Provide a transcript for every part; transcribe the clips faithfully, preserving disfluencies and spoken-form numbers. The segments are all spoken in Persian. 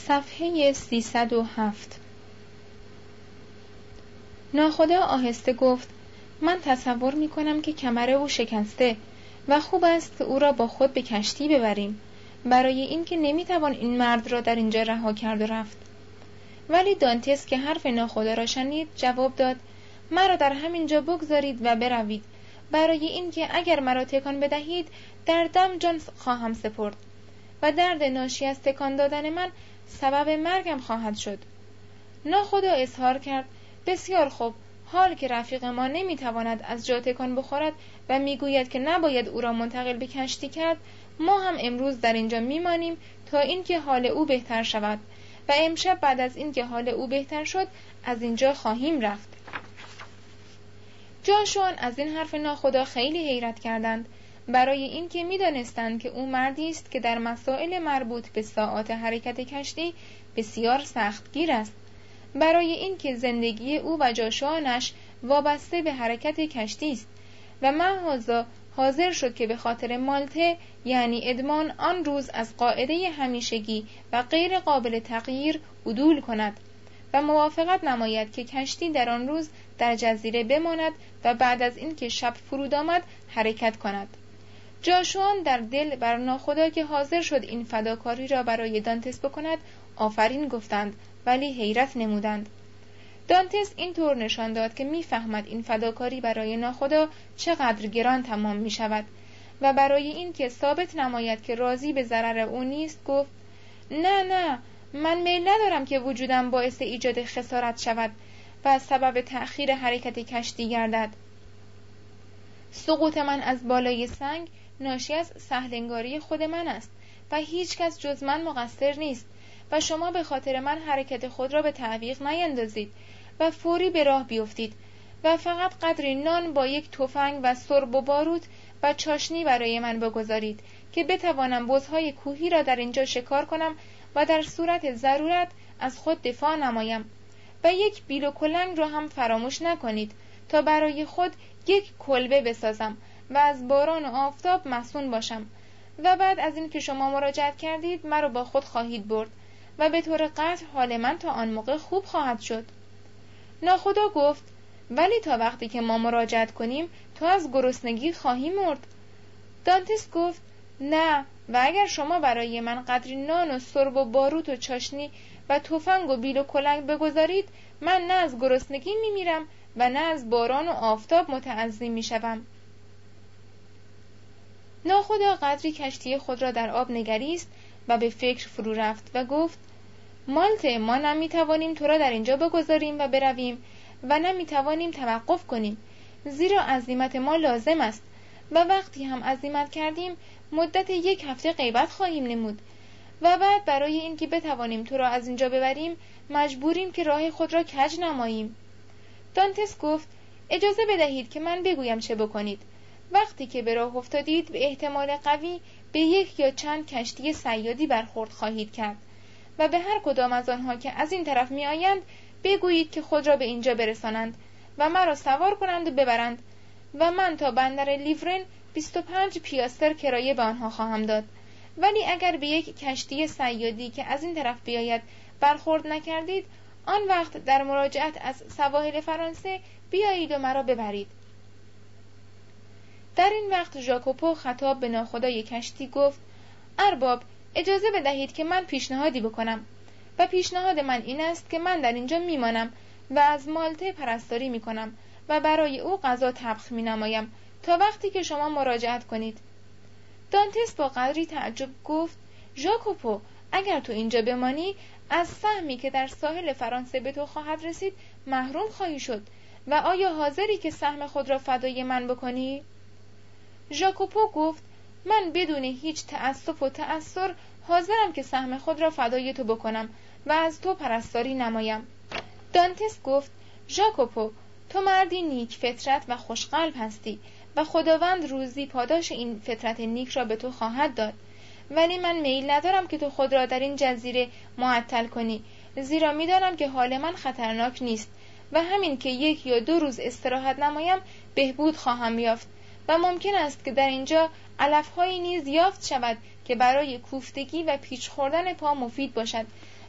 صفحه سیصد و هفت. ناخدا آهسته گفت: من تصور می کنم که کمر او شکسته و خوب است که او را با خود به کشتی ببریم، برای اینکه نمی توان این مرد را در اینجا رها کرد و رفت. ولی دانتس که حرف ناخدا را شنید جواب داد: مرا در همین جا بگذارید و بروید، برای اینکه اگر مرا تکان بدهید در دم جان خواهم سپرد و درد ناشی از تکان دادن من سبب مرگم خواهد شد. ناخدا اظهار کرد: بسیار خوب، حال که رفیق ما نمیتواند از جا تکان بخورد و میگوید که نباید او را منتقل به کشتی کرد، ما هم امروز در اینجا میمانیم تا اینکه حال او بهتر شود و امشب بعد از اینکه حال او بهتر شد از اینجا خواهیم رفت. جاشوان از این حرف ناخدا خیلی حیرت کردند، برای اینکه میدانستند که او مردی است که در مسائل مربوط به ساعات حرکت کشتی بسیار سختگیر است، برای اینکه زندگی او و جاشوانش وابسته به حرکت کشتی است و معاذا حاضر شد که به خاطر مالته یعنی ادمان آن روز از قاعده همیشگی و غیر قابل تغییر عدول کند و موافقت نماید که کشتی در آن روز در جزیره بماند و بعد از اینکه شب فرود آمد حرکت کند. جاشوان در دل بر ناخدا که حاضر شد این فداکاری را برای دانتس بکند آفرین گفتند، ولی حیرت نمودند. دانتس این طور نشان داد که میفهمد این فداکاری برای ناخدا چقدر گران تمام می شود و برای این که ثابت نماید که راضی به ضرر او نیست گفت: نه نه، من میل ندارم که وجودم باعث ایجاد خسارت شود و سبب تأخیر حرکت کشتی گردد. سقوط من از بالای سنگ ناشی از سهلنگاری خود من است و هیچ کس جز من مقصر نیست و شما به خاطر من حرکت خود را به تعویق نیندازید و فوری به راه بیفتید و فقط قدری نان با یک تفنگ و سرب و باروت و چاشنی برای من بگذارید که بتوانم بزهای کوهی را در اینجا شکار کنم و در صورت ضرورت از خود دفاع نمایم و یک بیل و کلنگ را هم فراموش نکنید تا برای خود یک کلبه بسازم و از باران و آفتاب مصون باشم و بعد از این که شما مراجعت کردید مرا با خود خواهید برد و به طور قطع حال من تا آن موقع خوب خواهد شد. ناخدا گفت: ولی تا وقتی که ما مراجعت کنیم تو از گرسنگی خواهی مرد. دانتس گفت: نه، و اگر شما برای من قدری نان و سرب و باروت و چاشنی و تفنگ و بیل و کلنگ بگذارید من نه از گرسنگی میمیرم و نه از باران و آفتاب متعذی میشوم. ناخدا قدری کشتی خود را در آب نگریست و به فکر فرو رفت و گفت: مالته، ما نمیتوانیم تو را در اینجا بگذاریم و برویم و نمیتوانیم توقف کنیم، زیرا عزیمت ما لازم است و وقتی هم عزیمت کردیم مدت یک هفته غیبت خواهیم نمود و بعد برای اینکه بتوانیم تو را از اینجا ببریم مجبوریم که راه خود را کج نماییم. دانتس گفت: اجازه بدهید که من بگویم چه بکنید. وقتی که به راه افتادید به احتمال قوی به یک یا چند کشتی صیادی برخورد خواهید کرد و به هر کدام از آنها که از این طرف می آیند بگویید که خود را به اینجا برسانند و مرا سوار کنند و ببرند و من تا بندر لیورن بیست و پنج پیاستر کرایه به آنها خواهم داد. ولی اگر به یک کشتی صیادی که از این طرف بیاید برخورد نکردید آن وقت در مراجعت از سواحل فرانسه بیایید و مرا ببرید. در این وقت ژاکوپو خطاب به ناخدای کشتی گفت: ارباب، اجازه بدهید که من پیشنهادی بکنم و پیشنهاد من این است که من در اینجا میمانم و از مالته پرستاری میکنم و برای او غذا طبخ مینمایم تا وقتی که شما مراجعت کنید. دانتس با قدری تعجب گفت: ژاکوپو، اگر تو اینجا بمانی از سهمی که در ساحل فرانسه به تو خواهد رسید محروم خواهی شد و آیا حاضری که سهم خود را فدای من بکنی؟ ژاکوپو گفت: من بدون هیچ تأسف و تأثر حاضرم که سهم خود را فدای تو بکنم و از تو پرستاری نمایم. دانتس گفت: ژاکوپو، تو مردی نیک فطرت و خوشقلب هستی و خداوند روزی پاداش این فطرت نیک را به تو خواهد داد، ولی من میل ندارم که تو خود را در این جزیره معطل کنی، زیرا میدانم که حال من خطرناک نیست و همین که یک یا دو روز استراحت نمایم بهبود خواهم یافت و ممکن است که در اینجا علف‌هایی نیز یافت شود که برای کوفتگی و پیچ خوردن پا مفید باشد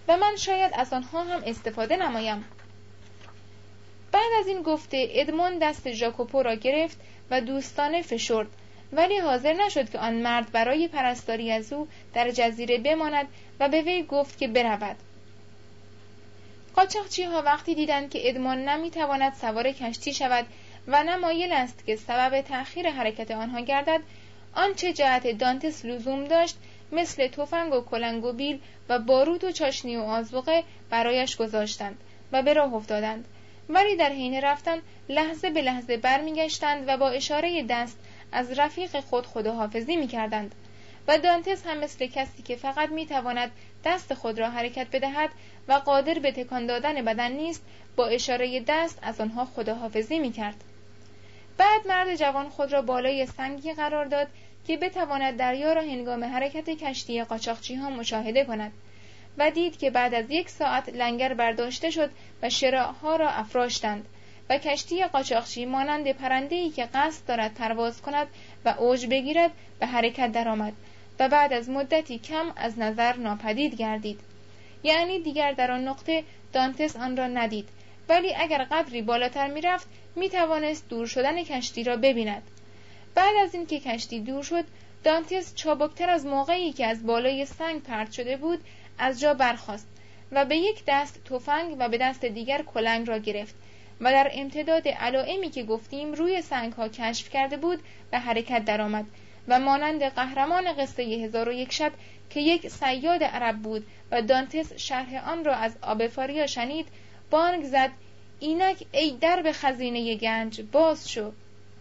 و من شاید از آنها هم استفاده نمایم. بعد از این گفته ادمون دست ژاکوپو را گرفت و دوستانه فشرد، ولی حاضر نشد که آن مرد برای پرستاری از او در جزیره بماند و به وی گفت که برود. قاچاقچی‌ها وقتی دیدند که ادمون نمیتواند سوار کشتی شود و نه مایل است که سبب تأخیر حرکت آنها گردد، آنچه جهت دانتس لزوم داشت مثل تفنگ و کلنگ و بیل و باروت و چاشنی و آذوقه برایش گذاشتند و به راه افتادند، ولی در حین رفتن لحظه به لحظه برمیگشتند و با اشاره دست از رفیق خود خداحافظی میکردند و دانتس هم مثل کسی که فقط میتواند دست خود را حرکت بدهد و قادر به تکان دادن بدن نیست با اشاره دست از آنها خداحافظی میکرد. بعد مرد جوان خود را بالای سنگی قرار داد که بتواند دریا را هنگام حرکت کشتی قاچاقچی‌ها مشاهده کند و دید که بعد از یک ساعت لنگر برداشته شد و شراع‌ها را افراشتند و کشتی قاچاقچی مانند پرنده‌ای که قصد دارد پرواز کند و اوج بگیرد به حرکت درآمد و بعد از مدتی کم از نظر ناپدید گردید. یعنی دیگر در آن نقطه دانتس آن را ندید، ولی اگر قدری بالاتر می‌رفت می‌توانست دور شدن کشتی را ببیند. بعد از اینکه کشتی دور شد، دانتس چابکتر از موقعی که از بالای سنگ پرت شده بود از جا برخاست و به یک دست تفنگ و به دست دیگر کلنگ را گرفت و در امتداد علائمی که گفتیم روی سنگ‌ها کشف کرده بود به حرکت درآمد و مانند قهرمان قصه هزار و یک شب که یک صیاد عرب بود و دانتس شرح آن را از آبفاریا شنید، بانگ زد: اینک ای درب خزینه گنج باز شو.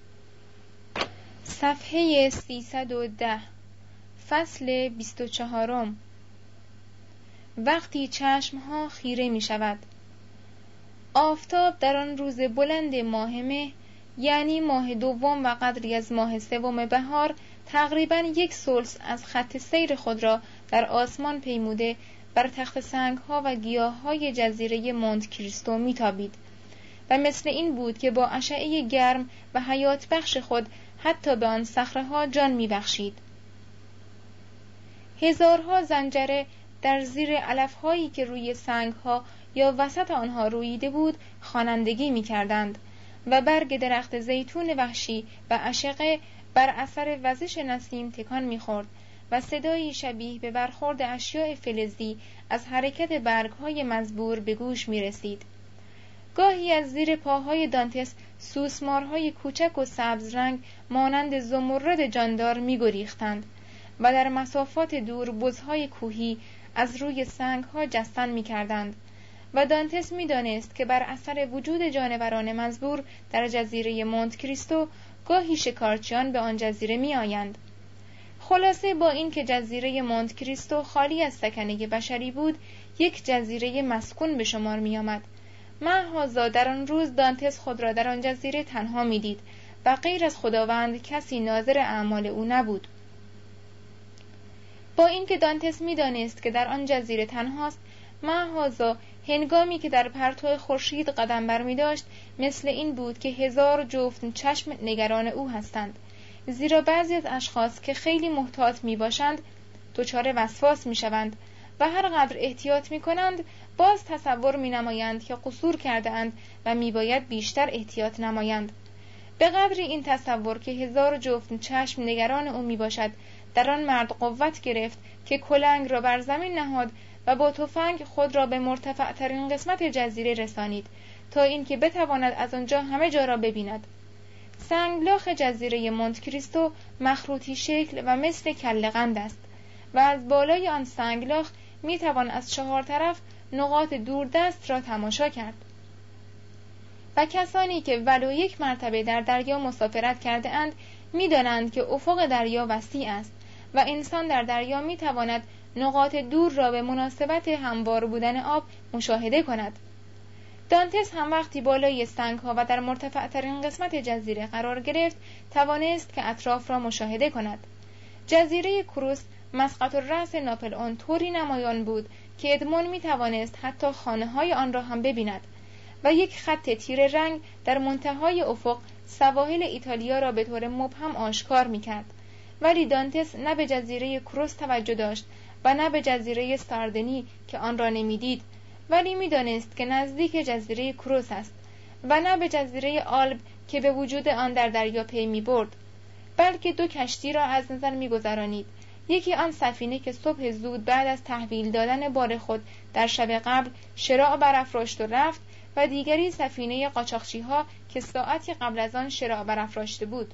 صفحه سیصد و ده، فصل بیست و چهارم. وقتی چشمها خیره می شود. آفتاب در آن روز بلند ماه مه، یعنی ماه دوم و قدری از ماه سوم بهار، تقریباً یک ثلث از خط سیر خود را در آسمان پیموده بر تخت سنگ‌ها و گیاه‌های جزیره مونت کریستو میتابید و مثل این بود که با اشعه گرم و حیات بخش خود حتی به آن صخره‌ها جان می‌بخشید. هزارها زنجره در زیر علف‌هایی که روی سنگ‌ها یا وسط آنها رویده بود خوانندگی می‌کردند و برگ درخت زیتون وحشی و اشقه بر اثر وزش نسیم تکان می‌خورد و صدایی شبیه به برخورد اشیاء فلزی از حرکت برگ‌های مزبور به گوش می‌رسید. گاهی از زیر پاهای دانتس سوسمارهای کوچک و سبز رنگ مانند زمرد جاندار می‌گریختند و در مسافات دور بزهای کوهی از روی سنگ‌ها جستن می‌کردند و دانتس می‌دانست که بر اثر وجود جانوران مزبور در جزیره مونت کریستو گاهی شکارچیان به آن جزیره می‌آیند. خلاصه با این که جزیره مونت کریستو خالی از سکنه بشری بود، یک جزیره مسکون به شمار می‌آمد. محض در آن روز دانتس خود را در آن جزیره تنها می‌دید و غیر از خداوند کسی ناظر اعمال او نبود. با اینکه دانتس می‌دانست که در آن جزیره تنهاست، محض هنگامی که در پرتو خورشید قدم برمی‌داشت مثل این بود که هزار جفت چشم نگران او هستند، زیرا بعضی از اشخاص که خیلی محتاط میباشند دچار وسواس میشوند و هر قدر احتیاط میکنند باز تصور مینمایند که قصور کرده اند و میباید بیشتر احتیاط نمایند. به قدری این تصور که هزار جفت چشم نگران او میباشد در آن مرد قوت گرفت که کلنگ را بر زمین نهاد و با تفنگ خود را به مرتفع ترین قسمت جزیره رسانید تا اینکه بتواند از آنجا همه جا را ببیند. سنگلاخ جزیره مونت کریستو مخروطی شکل و مثل کله‌قند است و از بالای آن سنگلاخ می توان از چهار طرف نقاط دوردست را تماشا کرد و کسانی که ولو یک مرتبه در دریا مسافرت کرده اند می دانند که افق دریا وسیع است و انسان در دریا می تواند نقاط دور را به مناسبت هموار بودن آب مشاهده کند. دانتس هم وقتی بالای سنگ‌ها و در مرتفع ترین قسمت جزیره قرار گرفت توانست که اطراف را مشاهده کند. جزیره کروس مسقط الرأس ناپلئون طوری نمایان بود که ادمون می توانست حتی خانه‌های آن را هم ببیند و یک خط تیره رنگ در منتهای افق سواحل ایتالیا را به طور مبهم آشکار می کرد. ولی دانتس نه به جزیره کروس توجه داشت و نه به جزیره ساردنی که آن را نمیدید، ولی میدانست که نزدیک جزیره کروس است، و نه به جزیره آلب که به وجود آن در دریا پی می‌برد، بلکه دو کشتی را از نظر می‌گذرانید. یکی آن سفینه که صبح زود بعد از تحویل دادن بار خود در شب قبل شراع برافراشت و رفت، و دیگری سفینه قاچاقچی‌ها که ساعتی قبل از آن شراع برافراشته بود.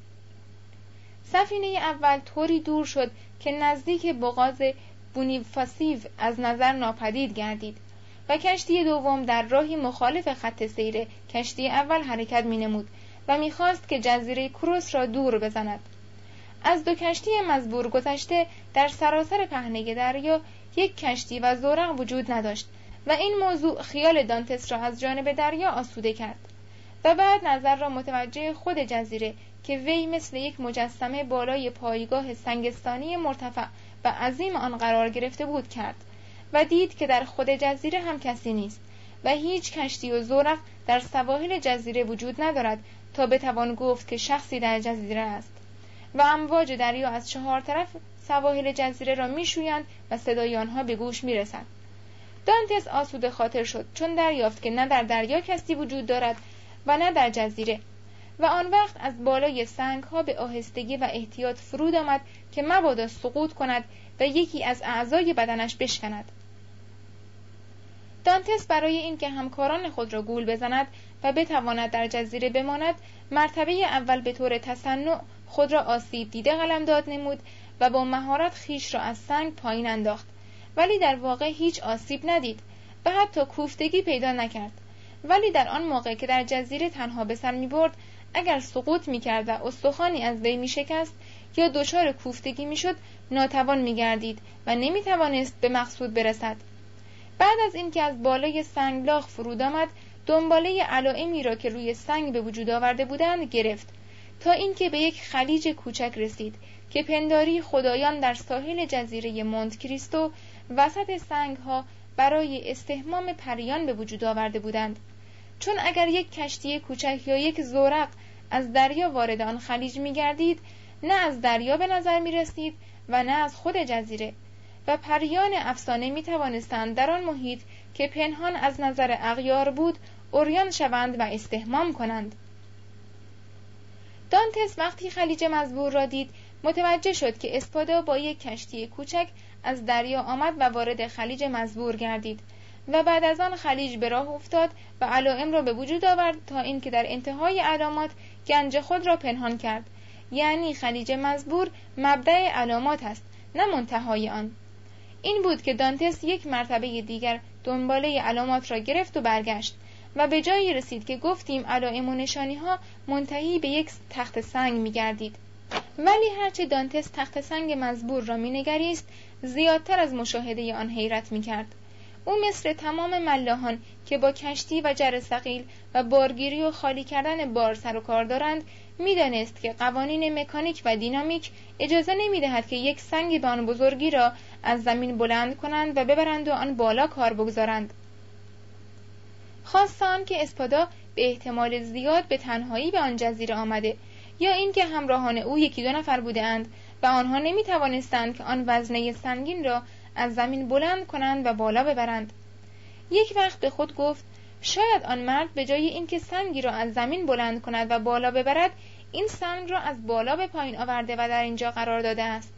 سفینه اول طوری دور شد که نزدیک بوغاز بونیفاسیو از نظر ناپدید گردید و کشتی دوم در راهی مخالف خط سیر کشتی اول حرکت می‌نمود و می‌خواست که جزیره کروس را دور بزند. از دو کشتی مزبور گذشته در سراسر پهنه دریا یک کشتی و زورق وجود نداشت و این موضوع خیال دانتس را از جانب دریا آسوده کرد و بعد نظر را متوجه خود جزیره که وی مثل یک مجسمه بالای پایگاه سنگستانی مرتفع و عظیم آن قرار گرفته بود کرد و دید که در خود جزیره هم کسی نیست و هیچ کشتی و زورق در سواحل جزیره وجود ندارد تا بتوان گفت که شخصی در جزیره است و امواج دریا از چهار طرف سواحل جزیره را میشویند و صدای آنها به گوش میرسد. دانتس آسوده خاطر شد چون دریافت که نه در دریا کسی وجود دارد و نه در جزیره، و آن وقت از بالای سنگ‌ها به آهستگی و احتیاط فرود آمد که مبادا سقوط کند و یکی از اعضای بدنش بشکند. دانتس برای اینکه همکاران خود را گول بزند و بتواند در جزیره بماند، مرتبه اول به طور تصنع خود را آسیب دیده قلمداد نمود و با مهارت خیش را از سنگ پایین انداخت، ولی در واقع هیچ آسیب ندید و حتی کوفتگی پیدا نکرد. ولی در آن موقع که در جزیره تنها به سر می برد، اگر سقوط می کرد و استخوانی از وی می شکست یا دچار کوفتگی می شد، ناتوان می گردید و نمی توانست به مقصود برسد. بعد از اینکه از بالای سنگلاخ فرود آمد، دنباله علائمی را که روی سنگ به وجود آورده بودند گرفت تا اینکه به یک خلیج کوچک رسید که پنداری خدایان در ساحل جزیره مونت کریستو وسط سنگ‌ها برای استحمام پریان به وجود آورده بودند. چون اگر یک کشتی کوچک یا یک زورق از دریا وارد آن خلیج می‌گردید، نه از دریا به نظر می‌رسید و نه از خود جزیره، و پریان افسانه می‌توانستند در آن محیط که پنهان از نظر اغیار بود عریان شوند و استحمام کنند. دانتس وقتی خلیج مزبور را دید، متوجه شد که اسپادا با یک کشتی کوچک از دریا آمد و وارد خلیج مزبور گردید و بعد از آن خلیج به راه افتاد و علائم را به وجود آورد تا اینکه در انتهای علامات گنج خود را پنهان کرد. یعنی خلیج مزبور مبدأ علامات است، نه منتهای آن. این بود که دانتس یک مرتبه دیگر دنباله علامات را گرفت و برگشت و به جایی رسید که گفتیم علائم و نشانی ها منتهی به یک تخت سنگ می گردید. ولی هرچه دانتس تخت سنگ مزبور را می نگریست، زیادتر از مشاهده آن حیرت می کرد. او مثل تمام ملاحان که با کشتی و جر ثقیل و بارگیری و خالی کردن بار سر و کار دارند، می دانست که قوانین مکانیک و دینامیک اجازه نمی دهد که یک سنگ به آن بزرگی را از زمین بلند کنند و ببرند و آن بالا کار بگذارند. خواستم که اسپادا به احتمال زیاد به تنهایی به آن جزیره آمده، یا اینکه همراهان او یکی دو نفر بودند و آنها نمی توانستند که آن وزنه سنگین را از زمین بلند کنند و بالا ببرند. یک وقت به خود گفت شاید آن مرد به جای اینکه سنگی را از زمین بلند کند و بالا ببرد، این سنگ را از بالا به پایین آورده و در اینجا قرار داده است.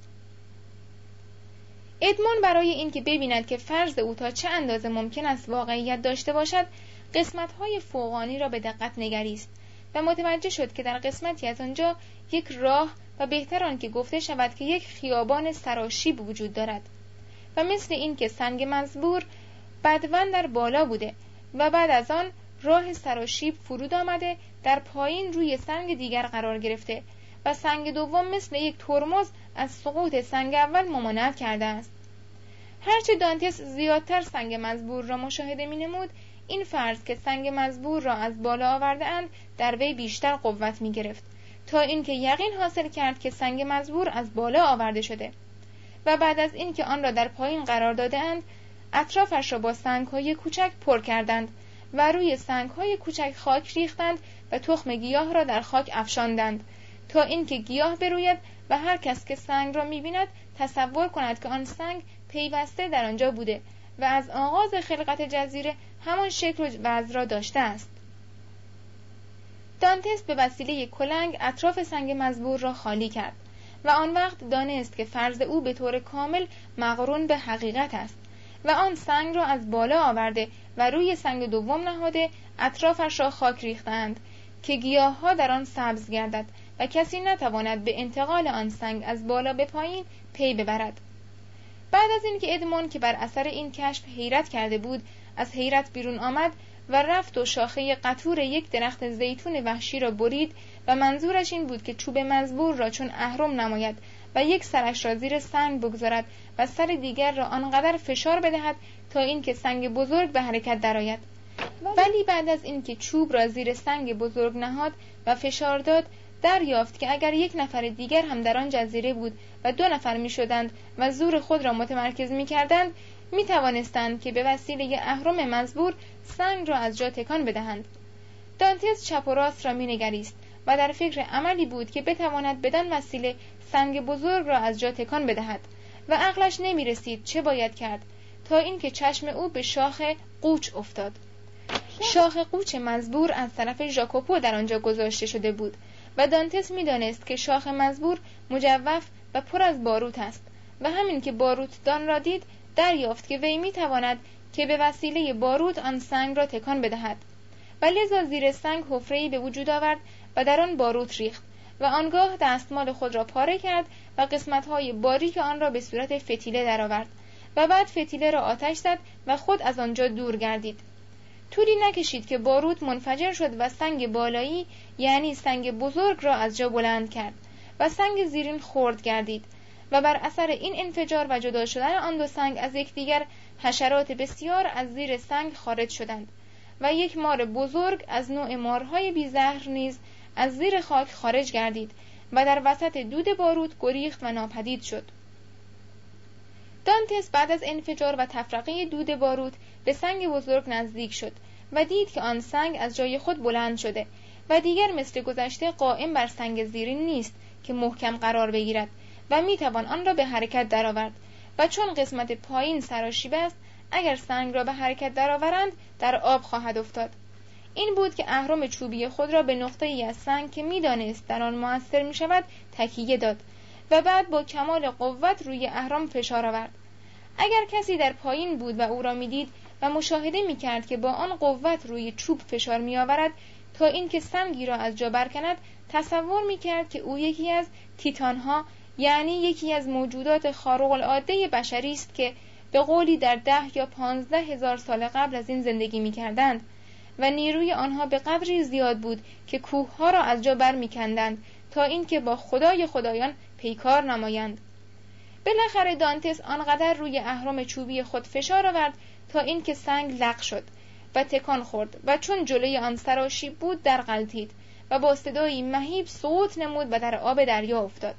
ادمون برای اینکه ببیند که فرض او تا چه اندازه ممکن است واقعیت داشته باشد، قسمت‌های فوقانی را به دقت نگریست و متوجه شد که در قسمتی از آنجا یک راه و بهتر آن که گفته شود که یک خیابان سراشیب وجود دارد و مثل این که سنگ مزبور بدون در بالا بوده و بعد از آن راه سراشیب فرود آمده در پایین روی سنگ دیگر قرار گرفته و سنگ دوم مثل یک ترمز از سقوط سنگ اول ممانعت کرده است. هرچه دانتس زیادتر سنگ مزبور را مشاهده می نمود، این فرض که سنگ مزبور را از بالا آورده اند در وی بیشتر قوت می گرفت تا اینکه یقین حاصل کرد که سنگ مزبور از بالا آورده شده و بعد از اینکه آن را در پایین قرار داده اند، اطرافش را با سنگ‌های کوچک پر کردند و روی سنگ‌های کوچک خاک ریختند و تخم گیاه را در خاک افشاندند تا اینکه گیاه بروید و هر کس که سنگ را می‌بیند تصور کند که آن سنگ پیوسته در آنجا بوده و از آغاز خلقت جزیره همان شکل و وضع را داشته است. دانتس به وسیله کلنگ اطراف سنگ مزبور را خالی کرد و آن وقت دانست که فرض او به طور کامل مقرون به حقیقت است و آن سنگ را از بالا آورده و روی سنگ دوم نهاده اطرافش را خاک ریختند که گیاه‌ها در آن سبز گردد و کسی نتواند به انتقال آن سنگ از بالا به پایین پی ببرد. بعد از اینکه ادمون که بر اثر این کشف حیرت کرده بود از حیرت بیرون آمد و رفت و شاخه قطور یک درخت زیتون وحشی را برید و منظورش این بود که چوب مزبور را چون اهرم نماید و یک سرش را زیر سنگ بگذارد و سر دیگر را آنقدر فشار بدهد تا اینکه سنگ بزرگ به حرکت درآید. ولی بعد از اینکه چوب را زیر سنگ بزرگ نهاد و فشار داد دریافت که اگر یک نفر دیگر هم در آن جزیره بود و دو نفر می شدند و زور خود را متمرکز می کردند می توانستند که به وسیله اهرم مزبور سنگ را از جا تکان بدهند. دانتس چپ و راست را می نگریست و در فکر عملی بود که بتواند بدان وسیله سنگ بزرگ را از جا تکان بدهد و عقلش نمی رسید چه باید کرد تا اینکه چشم او به شاخ قوچ افتاد. شاخ قوچ مزبور از طرف ژاکوپو در آنجا گذاشته شده بود و دانتس می دانست که شاخ مزبور مجوف و پر از باروت است و همین که باروتدان را دید دریافت که وی می تواند که به وسیله باروت آن سنگ را تکان بدهد و لذا زیر سنگ حفره‌ای به وجود آورد و در آن باروت ریخت و آنگاه دستمال خود را پاره کرد و قسمت‌های باریک آن را به صورت فتیله درآورد و بعد فتیله را آتش زد و خود از آنجا دور گردید. طولی نکشید که باروت منفجر شد و سنگ بالایی یعنی سنگ بزرگ را از جا بلند کرد و سنگ زیرین خرد گردید و بر اثر این انفجار و جدا شدن آن دو سنگ از یکدیگر حشرات بسیار از زیر سنگ خارج شدند و یک مار بزرگ از نوع مارهای بی‌زهر نیز از زیر خاک خارج گردید و در وسط دود باروت گریخت و ناپدید شد. دانتس بعد از انفجار و تفرقه دود باروت به سنگ بزرگ نزدیک شد و دید که آن سنگ از جای خود بلند شده و دیگر مثل گذشته قائم بر سنگ زیرین نیست که محکم قرار بگیرد و میتوان آن را به حرکت درآورد و چون قسمت پایین سراشیب است اگر سنگ را به حرکت درآورند در آب خواهد افتاد. این بود که اهرم چوبی خود را به نقطه ای از سنگ که میدانست در آن مؤثر می شود تکیه داد و بعد با کمال قوت روی اهرم فشار آورد. اگر کسی در پایین بود و او را میدید و مشاهده می کرد که با آن قوت روی چوب فشار می آورد تا اینکه سنگی را از جا برکند تصور می کرد که او یکی از تیتانها یعنی یکی از موجودات خارق العاده بشری است که به قولی در ده یا پانزده هزار سال قبل از این زندگی می کردند و نیروی آنها به قدری زیاد بود که کوهها را از جا بر می کندند تا اینکه با خدای خدایان پیکار نمایند. بالاخره دانتس آنقدر روی اهرم چوبی خود فشار آورد تا اینکه سنگ لق شد و تکان خورد و چون جلوی آن سراشیب بود در غلطید و با صدایی مهیب سقوط نمود و در آب دریا افتاد.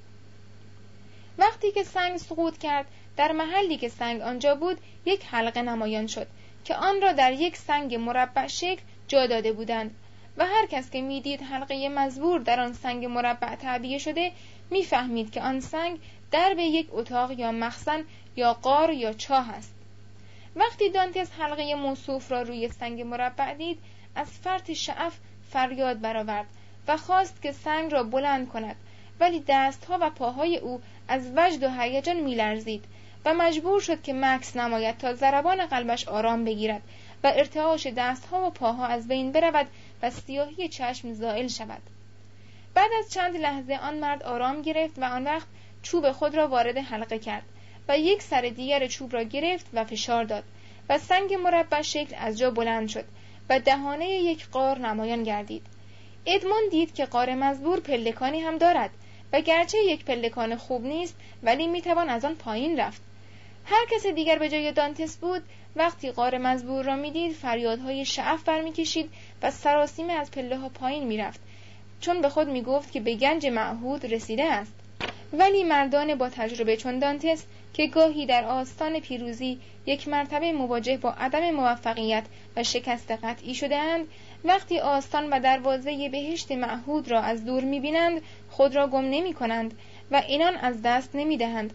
وقتی که سنگ سقوط کرد در محلی که سنگ آنجا بود یک حلقه نمایان شد که آن را در یک سنگ مربع شکل جا داده بودند و هر کس که میدید حلقه مزبور در آن سنگ مربع تعبیه شده میفهمید که آن سنگ درب یک اتاق یا مخزن یا غار یا چاه است. وقتی دانتس حلقه موصوف را روی سنگ مربع دید از فرط شعف فریاد برآورد و خواست که سنگ را بلند کند ولی دستها و پاهای او از وجد و هیجان میلرزید و مجبور شد که مکث نماید تا ضربان قلبش آرام بگیرد و ارتعاش دستها و پاها از بین برود و سیاهی چشم زائل شود. بعد از چند لحظه آن مرد آرام گرفت و آن وقت چوب خود را وارد حلقه کرد و یک سر دیگر چوب را گرفت و فشار داد و سنگ مربع شکل از جا بلند شد و دهانه یک غار نمایان گردید. ادمون دید که غار مزبور پلکانی هم دارد و گرچه یک پلکان خوب نیست ولی میتوان از آن پایین رفت. هر کس دیگر به جای دانتس بود وقتی غار مزبور را میدید فریادهای شعف برمیکشید و سراسیمه از پله ها پایین میرفت چون به خود میگفت که به گنج معهود رسیده است. ولی مردان با تجربه چون دانتس که گاهی در آستان پیروزی یک مرتبه مواجه با عدم موفقیت و شکست قطعی شده‌اند وقتی آستان و دروازه بهشت معهود را از دور می‌بینند خود را گم نمی‌کنند و اینان از دست نمی‌دهند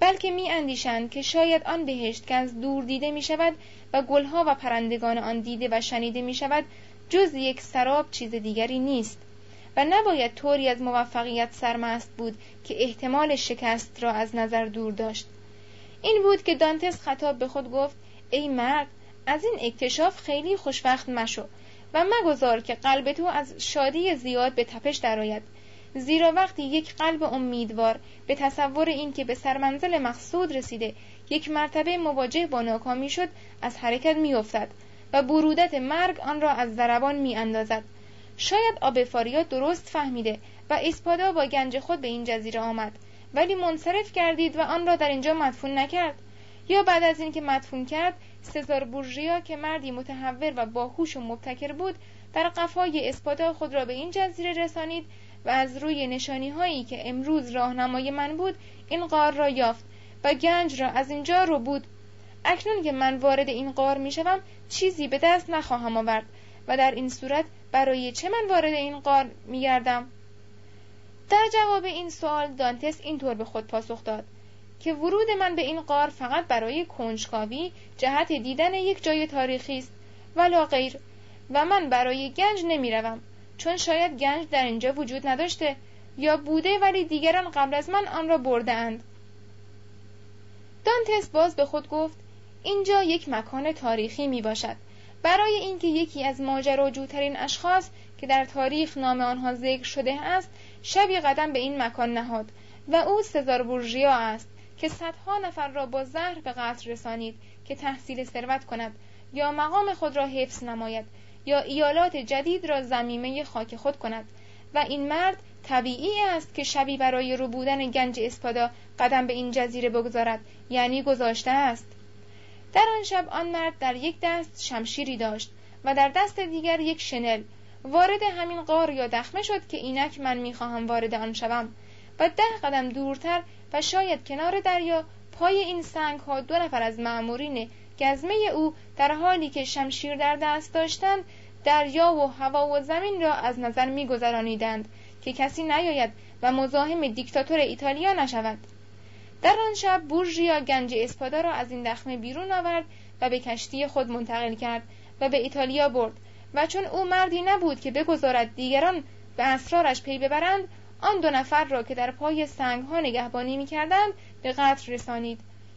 بلکه می اندیشند که شاید آن بهشت که از دور دیده می شود و گلها و پرندگان آن دیده و شنیده می شود جز یک سراب چیز دیگری نیست و نباید طوری از موفقیت سرمست بود که احتمال شکست را از نظر دور داشت. این بود که دانتس خطاب به خود گفت: ای مرد، از این اکتشاف خیلی خوشوقت مشو و مگذار که قلب تو از شادی زیاد به تپش درآید، زیرا وقتی یک قلب امیدوار به تصور این که به سرمنزل مقصود رسیده یک مرتبه مواجه با ناکامی شد از حرکت می افتد و برودت مرگ آن را از ضربان می اندازد. شاید آب فاریاد درست فهمیده و اسپادا با گنج خود به این جزیره آمد، ولی منصرف گردید و آن را در اینجا مدفون نکرد. یا بعد از اینکه مدفون کرد، سزار بورژیا که مردی متحور و باهوش و مبتکر بود در قفای اسپادا خود را به این جزیره رسانید و از روی نشانی هایی که امروز راهنمای من بود این غار را یافت و گنج را از اینجا رو بود. اکنون که من وارد این غار می شوم چیزی به دست نخواهم آورد و در این صورت برای چه من وارد این غار می گردم؟ در جواب این سوال دانتس اینطور به خود پاسخ داد که ورود من به این غار فقط برای کنجکاوی جهت دیدن یک جای تاریخی است ولا غیر، و من برای گنج نمی روم، چون شاید گنج در اینجا وجود نداشته یا بوده ولی دیگران قبل از من آن را برده اند. دانتس باز به خود گفت: اینجا یک مکان تاریخی می باشد، برای اینکه یکی از ماجراجوترین اشخاص که در تاریخ نام آنها ذکر شده است شبی قدم به این مکان نهاد و او سزار بورژیا است که صدها نفر را با زهر به قتل رسانید که تحصیل ثروت کند یا مقام خود را حفظ نماید یا ایالات جدید را ضمیمه خاک خود کند، و این مرد طبیعی است که شبی برای ربودن گنج اسپادا قدم به این جزیره بگذارد، یعنی گذاشته است. در آن شب آن مرد در یک دست شمشیری داشت و در دست دیگر یک شنل. وارد همین غار یا دخمه شد که اینک من میخواهم وارد آن شوم و ده قدم دورتر و شاید کنار دریا پای این سنگ ها دو نفر از مأمورین گزمه او در حالی که شمشیر در دست داشتند دریا و هوا و زمین را از نظر میگذرانیدند که کسی نیاید و مزاحم دیکتاتور ایتالیا نشود. در آن شب بورژیا گنج اسپادا را از این دخمه بیرون آورد و به کشتی خود منتقل کرد و به ایتالیا برد، و چون او مردی نبود که بگذارد دیگران به اسرارش پی ببرند، آن دو نفر را که در پای سنگ ها نگهبانی می‌کردند به قتل رسانید،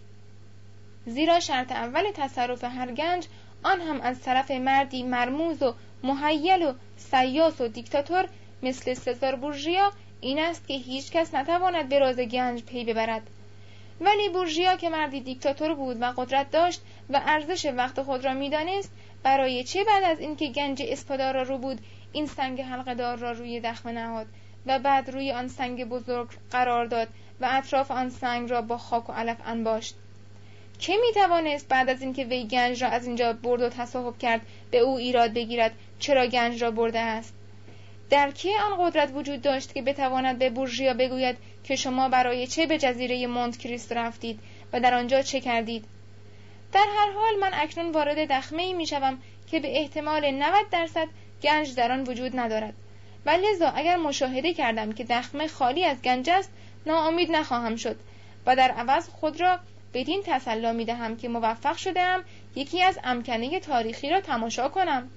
زیرا شرط اول تصرف هر گنج آن هم از طرف مردی مرموز و مهیل و سیاس و دیکتاتور مثل سزار بورژیا این است که هیچ کس نتواند به راز گنج پی ببرد. ولی بورژیا که مردی دیکتاتور بود و قدرت داشت و ارزش وقت خود را می‌دانست، برای چه بعد از اینکه گنج اسپادا را رو بود این سنگ حلقه دار را روی دخمه نهاد و بعد روی آن سنگ بزرگ قرار داد و اطراف آن سنگ را با خاک و علف انباشت؟ که می توانست بعد از اینکه وی گنج را از اینجا برد و تصاحب کرد به او ایراد بگیرد چرا گنج را برده است؟ در کی آن قدرت وجود داشت که بتواند به بورژیا بگوید که شما برای چه به جزیره مونت کریست رفتید و در آنجا چه کردید؟ در هر حال من اکنون وارد دخمه‌ای میشوم که به احتمال نود درصد گنج در آن وجود ندارد، و لذا اگر مشاهده کردم که دخمه خالی از گنج است ناامید نخواهم شد و در عوض خود را بدین تسلی می‌دهم که موفق شده‌ام یکی از امکنه تاریخی را تماشا کنم.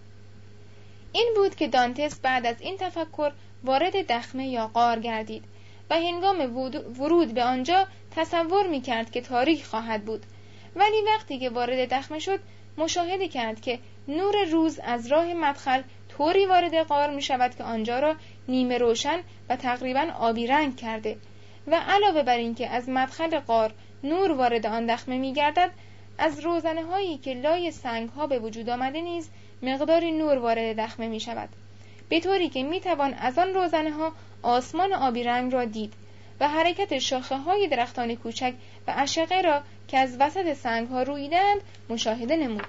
این بود که دانتس بعد از این تفکر وارد دخمه یا غار گردید و هنگام ورود به آنجا تصور می‌کرد که تاریک خواهد بود، ولی وقتی که وارد دخمه شد مشاهده کرد که نور روز از راه مدخل طوری وارد غار می شود که آنجا را نیمه روشن و تقریبا آبی رنگ کرده، و علاوه بر این که از مدخل غار نور وارد آن دخمه می گردد، از روزنه هایی که لای سنگ ها به وجود آمده نیز مقداری نور وارد دخمه می شود، به طوری که می توان از آن روزنه ها آسمان آبی رنگ را دید و حرکت شاخه های درختان کوچک و اشقه را که از وسط سنگ ها رویدند مشاهده نمود.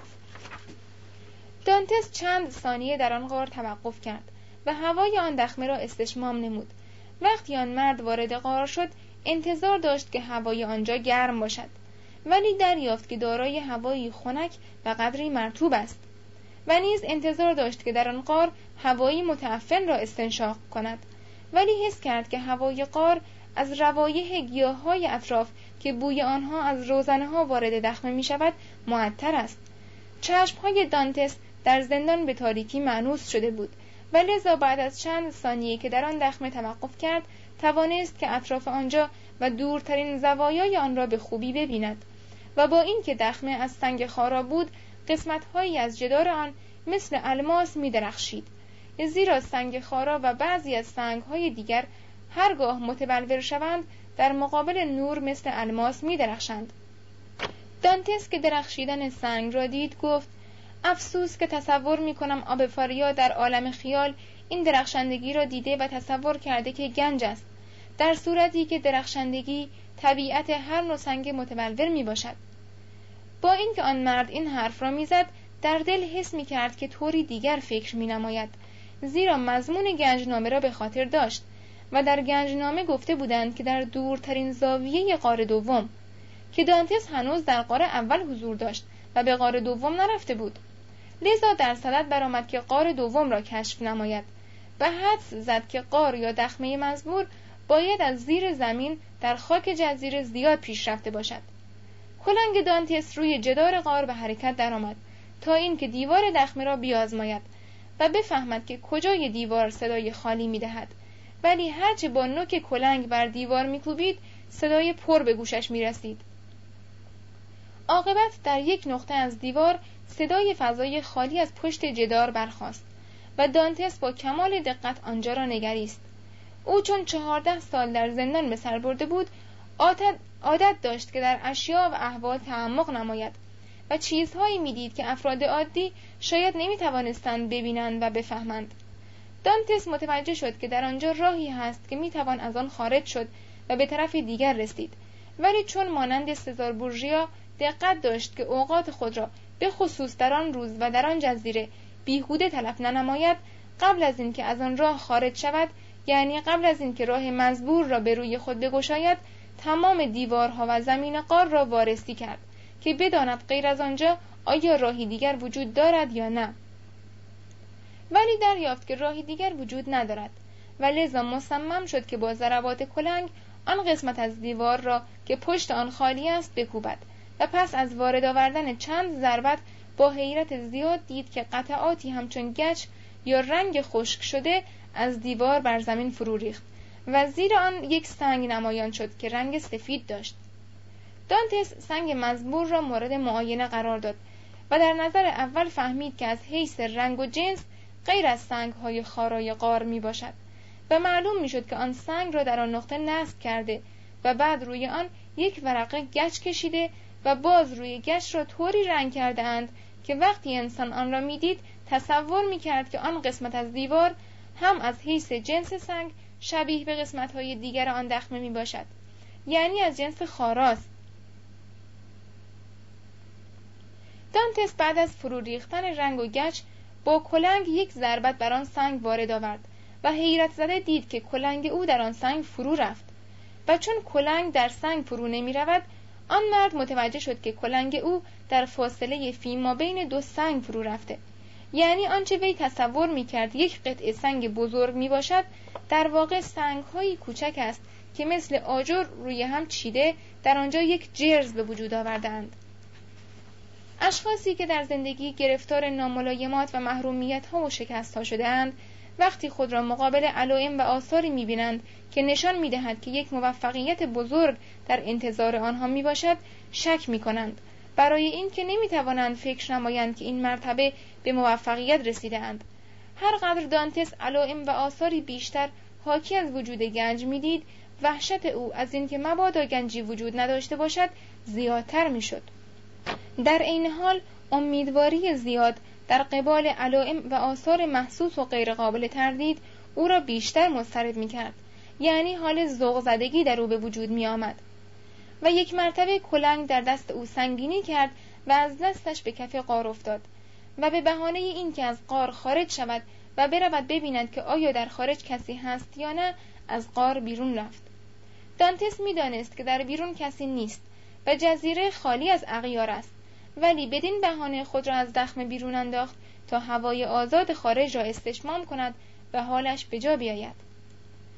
دانتس چند ثانیه در آن غار توقف کرد و هوای آن دخمه را استشمام نمود. وقتی آن مرد وارد غار شد انتظار داشت که هوای آنجا گرم باشد، ولی دریافت که دارای هوایی خنک و قدری مرطوب است، و نیز انتظار داشت که در آن غار هوایی متعفن را استنشاق کند، ولی حس کرد که هوای غار از روایح گیاه‌های اطراف که بوی آنها از روزنه‌ها وارد دخمه می‌شود معطر است. چشم‌های دانتس در زندان به تاریکی مانوس شده بود و لذا بعد از چند ثانیه که در آن دخمه توقف کرد توانست که اطراف آنجا و دورترین زوایای آن را به خوبی ببیند و با اینکه دخمه از سنگ خارا بود قسمت‌هایی از جدار آن مثل الماس می‌درخشید، زیرا سنگ خارا و بعضی از سنگ‌های دیگر هرگاه متبلور شوند در مقابل نور مثل الماس می‌درخشند. دانتس که درخشیدن سنگ را دید گفت: افسوس که تصور می‌کنم آب فاریا در عالم خیال این درخشندگی را دیده و تصور کرده که گنج است، در صورتی که درخشندگی طبیعت هر نوع سنگ متبلور میباشد. با اینکه آن مرد این حرف را میزد در دل حس میکرد که طوری دیگر فکر مینماید، زیرا مضمون گنجنامه را به خاطر داشت و در گنجنامه گفته بودند که در دورترین زاویه غار دوم، که دانتس هنوز در غار اول حضور داشت و به غار دوم نرفته بود، لذا در صدد برآمد که غار دوم را کشف نماید و حدس زد که غار یا دخمه مزبور باید از زیر زمین در خاک جزیره زیاد پیش رفته باشد. کلنگ دانتس روی جدار غار به حرکت درآمد تا اینکه دیوار دخمه را بیازماید و بفهمد که کجای دیوار صدای خالی میدهد، ولی هرچه با نوک کلنگ بر دیوار میکوبید صدای پر به گوشش میرسید. عاقبت در یک نقطه از دیوار صدای فضای خالی از پشت جدار برخاست و دانتس با کمال دقت آنجا را نگریست. او چون چهارده سال در زندان به سر برده بود عادت, عادت داشت که در اشیا و احوال تعمق نماید و چیزهایی میدید که افراد عادی شاید نمیتوانستند ببینند و بفهمند. دانتس متوجه شد که در آنجا راهی هست که میتوان از آن خارج شد و به طرف دیگر رسید، ولی چون مانند سزار بورژیا دقت داشت که اوقات خود را به خصوص در آن روز و در آن جزیره بیهوده تلف ننماید، قبل از اینکه از آن راه خارج شود، یعنی قبل از اینکه راه مزبور را به روی خود بگشاید، تمام دیوارها و زمین غار را وارسی کرد که بداند غیر از آنجا آیا راهی دیگر وجود دارد یا نه. ولی دریافت که راهی دیگر وجود ندارد و لذا مصمم شد که با ضربات کلنگ آن قسمت از دیوار را که پشت آن خالی است بکوبد و پس از وارد آوردن چند ضربت با حیرت زیاد دید که قطعاتی همچون گچ یا رنگ خشک شده از دیوار بر زمین فرو ریخت و زیر آن یک سنگ نمایان شد که رنگ سفید داشت. دانتس سنگ مزبور را مورد معاینه قرار داد و در نظر اول فهمید که از حیث رنگ و جنس غیر از سنگ‌های خارای غار می باشد و معلوم می شد که آن سنگ را در آن نقطه نصب کرده و بعد روی آن یک ورقه گچ کشیده و باز روی گچ را طوری رنگ کرده اند که وقتی انسان آن را می دید تصور می کرد که آن قسمت از دیوار هم از حیث جنس سنگ شبیه به قسمت‌های دیگر آن دخمه می باشد، یعنی از جنس خاراست. دانتس بعد از فرو ریختن رنگ و گچ با کلنگ یک ضربت بر آن سنگ وارد آورد و حیرت زده دید که کلنگ او در آن سنگ فرو رفت و چون کلنگ در سنگ فرو نمی رود، آن مرد متوجه شد که کلنگ او در فاصله فی ما بین دو سنگ فرو رفته، یعنی آنچه وی تصور می کرد یک قطعه سنگ بزرگ می باشد در واقع سنگ هایی کوچک است که مثل آجر روی هم چیده در آنجا یک جرز به وجود آوردند. اشخاصی که در زندگی گرفتار ناملایمات و محرومیت ها و شکست ها شده اند، وقتی خود را مقابل علائم و آثاری می بینند که نشان می دهد که یک موفقیت بزرگ در انتظار آنها می باشد، شک می کنند، برای این که نمی توانند فکر نمایند که این مرتبه به موفقیت رسیده اند. هر قدر دانتس علائم و آثاری بیشتر حاکی از وجود گنج می دید، وحشت او از این که مبادا گنجی وجود نداشته باشد زیادتر می شد. در این حال امیدواری زیاد در قبال علائم و آثار محسوس و غیر قابل تردید او را بیشتر مضطرب می کرد، یعنی حال ذوق زدگی در او به وجود می آمد و یک مرتبه کلنگ در دست او سنگینی کرد و از دستش به کف غار افتاد و به بهانه این که از غار خارج شود و برود ببیند که آیا در خارج کسی هست یا نه، از غار بیرون رفت. دانتس می دانست که در بیرون کسی نیست و جزیره خالی از اغیار است، ولی بدین بهانه خود را از دخمه بیرون انداخت تا هوای آزاد خارج را استشمام کند و حالش به جا بیاید.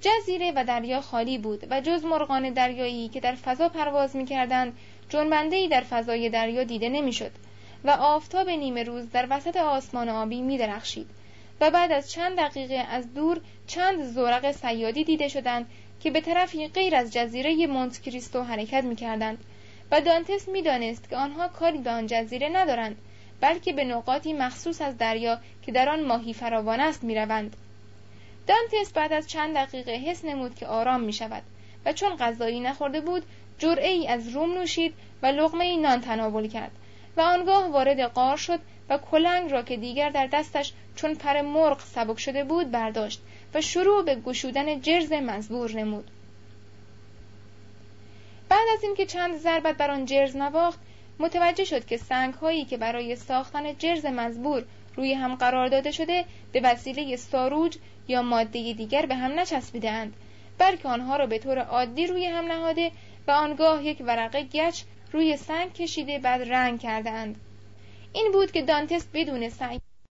جزیره و دریا خالی بود و جز مرغان دریایی که در فضا پرواز می‌کردند، جنبنده‌ای در فضای دریا دیده نمی‌شد و آفتاب نیمه روز در وسط آسمان آبی می‌درخشید و بعد از چند دقیقه از دور چند زورق صیادی دیده شدند که به طرفی غیر از جزیره مونت کریستو حرکت می‌کردند و دانتس می‌دانست که آنها کاری به آن جزیره ندارند، بلکه به نقاطی مخصوص از دریا که در آن ماهی فراوان است می‌روند. دانتس بعد از چند دقیقه حس نمود که آرام می‌شود و چون غذایی نخورده بود، جرعه‌ای از روم نوشید و لقمه‌ای نان تناول کرد و آنگاه وارد غار شد و کلنگ را که دیگر در دستش چون پر مرغ سبک شده بود برداشت و شروع به گشودن جرز مزبور نمود. بعد از اینکه چند ضربت بر آن جرز نواخت، متوجه شد که سنگ‌هایی که برای ساختن جرز مزبور روی هم قرار داده شده به وسیله ساروج یا ماده دیگر به هم نچسبیده‌اند، بلکه آنها را به طور عادی روی هم نهاده و آنگاه یک ورقه گچ روی سنگ کشیده بعد رنگ کرده‌اند. این بود که دانتس بدون سعی